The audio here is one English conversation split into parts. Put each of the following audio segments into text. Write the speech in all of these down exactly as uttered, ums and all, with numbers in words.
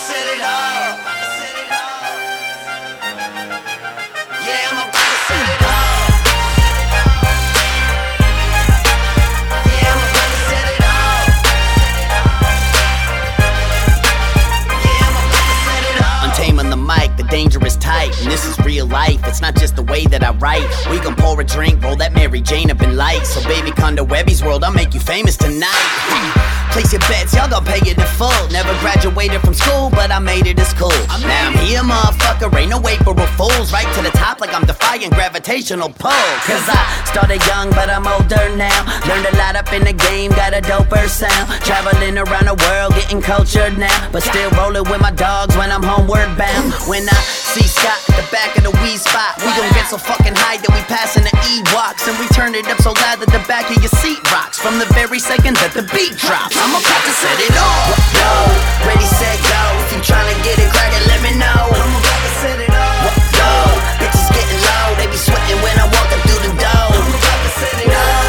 set it off. Yeah, I'm about to set it off. Yeah, I'm about to set it off. Yeah, I'm about to set it off. Untaming the mic, the dangerous type. And this is real life, it's not just the way that I write. We gon' pour a drink, roll that Mary Jane up in light. So baby, come to Webby's World, I'll make you famous tonight. Place your bets, y'all gon' pay it in full. Never graduated from school, but I made it as cool. Now I'm here, motherfucker, ain't no April fools. Right to the top like I'm defying gravitational pull. Cause I started young, but I'm older now. Learned a lot up in the game, got a doper sound. Traveling around the world, getting cultured now. But still rolling with my dogs when I'm homeward bound. When I see Scott at the back of the weed spot, we gon' get so fucking high that we passing the E-Walks. And we turn it up so loud that the back of your seat rocks. From the very second that the beat drops, I'm about to set it off. Yo, ready, set, go. If you tryna get it crackin', let me know. I'm about to set it off. Yo, bitches getting low, they be sweating when I'm walking through the door. I'm about to set it off.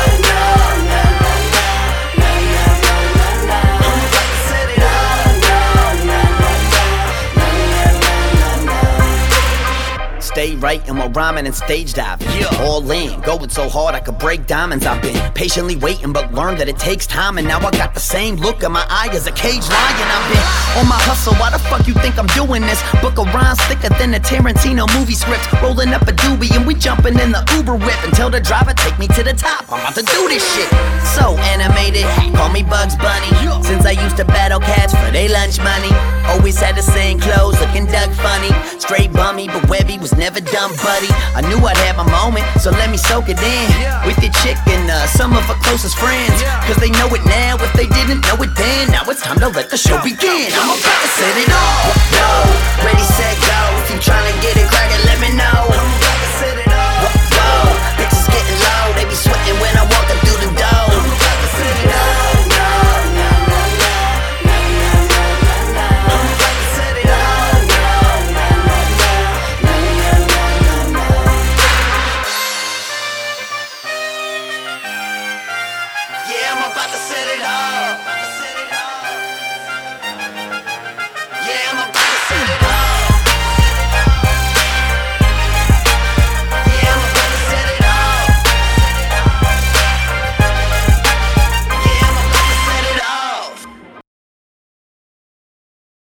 Stay right and while rhyming and stage diving. Yeah. All in, going so hard I could break diamonds. I've been patiently waiting but learned that it takes time. And now I got the same look in my eye as a caged lion. I've been on my hustle, why the fuck you think I'm doing this? Book of rhymes thicker than a Tarantino movie script. Rolling up a doobie and we jumping in the Uber whip. And tell the driver take me to the top, I'm about to do this shit. So animated, call me Bugs Bunny. Since I used to battle cats for their lunch money. Always had the same clothes, looking duck funny. Straight bummy, but Webby was never done, buddy. I knew I'd have my moment, so let me soak it in. With your chick and uh, some of her closest friends. Cause they know it now, if they didn't know it then. Now it's time to let the show begin. I'm about to set it off. Yo, ready, set, go. If you tryna get it crackin', let me know. I'm about to set it